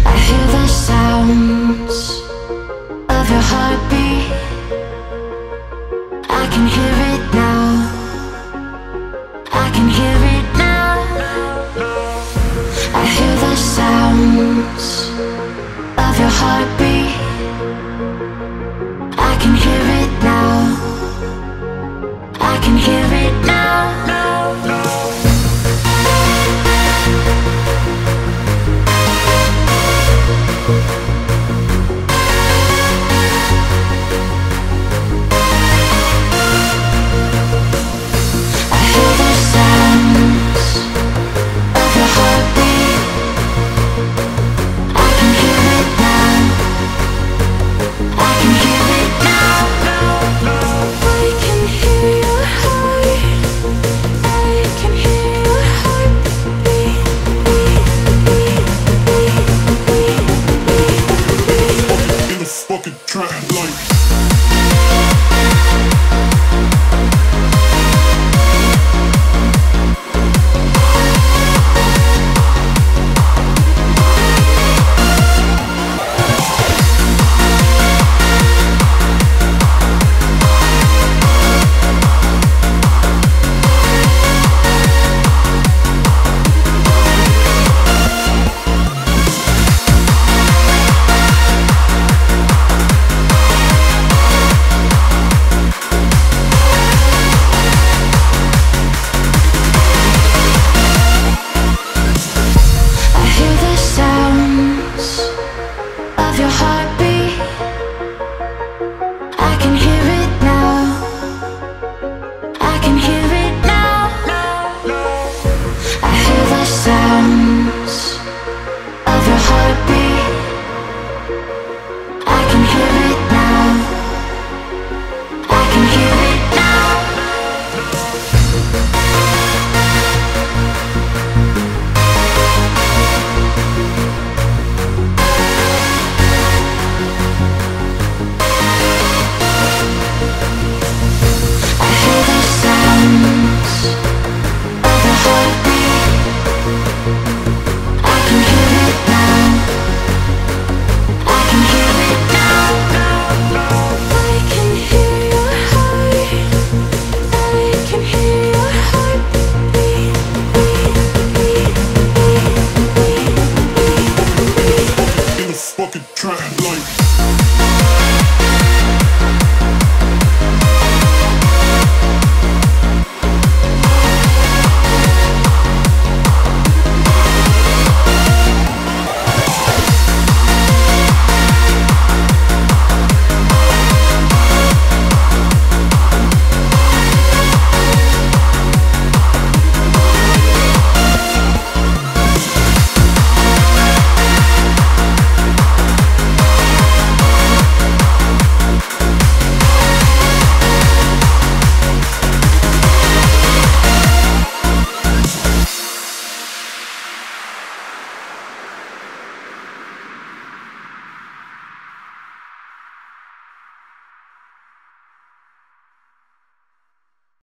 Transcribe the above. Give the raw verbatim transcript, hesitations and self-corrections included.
I hear the sounds of your heartbeat. I can hear it now. I can hear it now. I hear the sounds of your heartbeat. I can hear it now. I can hear it now. Fucking trap like